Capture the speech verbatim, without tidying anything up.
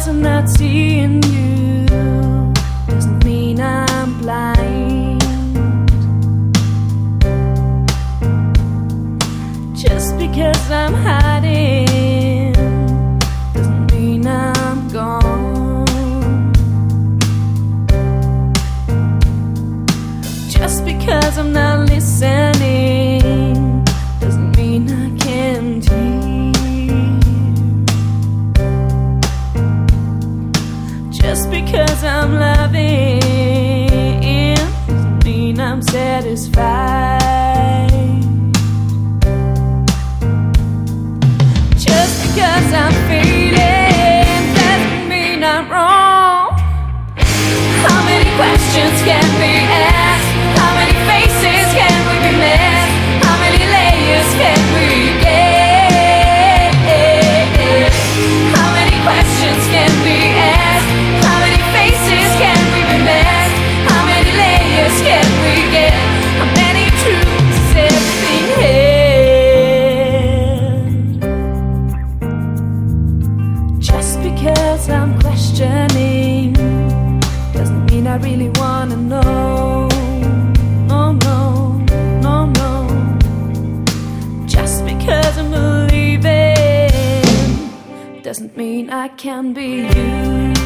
because I'm not seeing you doesn't mean I'm blind. Just because I'm hiding doesn't mean I'm gone. Just because I'm not listening doesn't mean I can't hear. Just because I'm loving doesn't mean I'm satisfied. Just because I'm feeling doesn't mean I'm wrong. How many questions can we ask? How many faces can we be missed? How many layers can we get? How many questions can we ask? How many faces can we be missed? How many layers can we get? How many truths is everything here? Just because I'm questioning doesn't mean I really wanna know. No, no, no, no. Just because I'm believing doesn't mean I can be you.